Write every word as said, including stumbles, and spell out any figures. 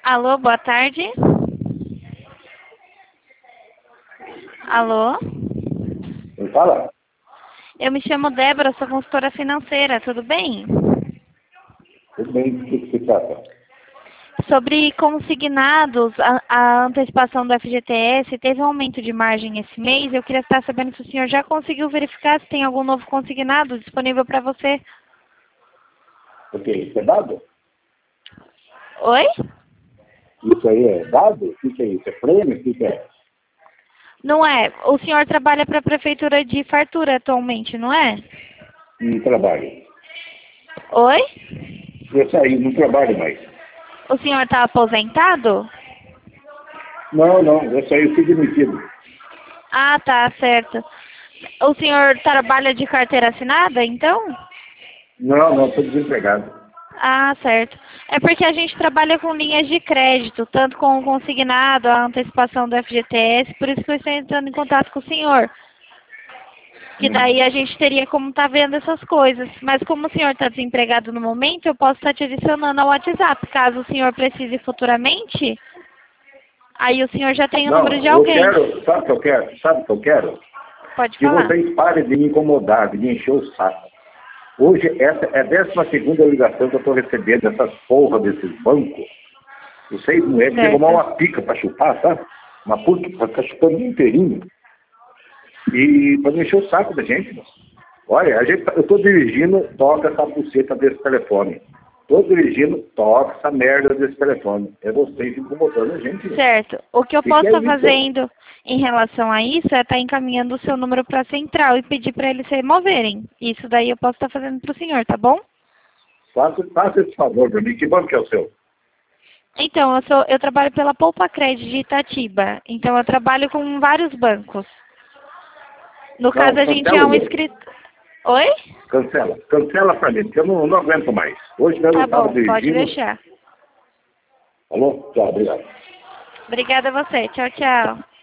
Alô, boa tarde. Alô? Quem fala? Eu me chamo Débora, sou consultora financeira, tudo bem? Tudo bem, do que se trata? Sobre consignados, a, a antecipação do F G T S teve um aumento de margem esse mês. Eu queria estar sabendo se o senhor já conseguiu verificar se tem algum novo consignado disponível para você. O que? Isso é dado? Oi? Isso aí é dado? O que é isso? É prêmio? O que é? Não é. O senhor trabalha para a Prefeitura de Fartura atualmente, não é? Não trabalho. Oi? Eu saí, não trabalho mais. O senhor está aposentado? Não, não, eu saí, fui demitido. Ah, tá, certo. O senhor trabalha de carteira assinada, então? Não, não, estou desempregado. Ah, certo. É porque a gente trabalha com linhas de crédito, tanto com o consignado, a antecipação do F G T S, por isso que eu estou entrando em contato com o senhor. Que Hum. daí a gente teria como estar vendo essas coisas. Mas como o senhor está desempregado no momento, eu posso estar te adicionando ao WhatsApp. Caso o senhor precise futuramente, aí o senhor já tem o Não, número de eu alguém. quero, sabe o que eu quero? Sabe o que eu quero? Pode Que falar. vocês parem de me incomodar, de me encher o saco. Hoje, essa é a décima segunda ligação que eu estou recebendo dessas porra desses bancos. Vocês, mulheres, querem Certo. arrumar uma pica para chupar, sabe? Uma puta para ficar chupando o dia inteirinho. E para não encher o saco da gente, moço. Olha, a gente, eu estou dirigindo, toca essa buceta desse telefone. Estou dirigindo, toca essa merda desse telefone. É vocês incomodando a gente. Moço. Certo. O que eu Que posso que é estar isso? fazendo em relação a isso é estar encaminhando o seu número para a central e pedir para eles se removerem. Isso daí eu posso estar fazendo para o senhor, tá bom? Faça, faça esse favor para mim. Que banco que é o seu? Então, eu, sou, eu trabalho pela Poupa Crédito de Itatiba. Então, eu trabalho com vários bancos. No Não, caso, a gente cancela é o um meu. inscrito... Oi? Cancela. Cancela para mim, porque eu não, não aguento mais. Hoje mesmo eu Tá estava bom, pode dirigindo. deixar. Alô? Tchau, obrigado. Obrigada a você. Tchau, tchau.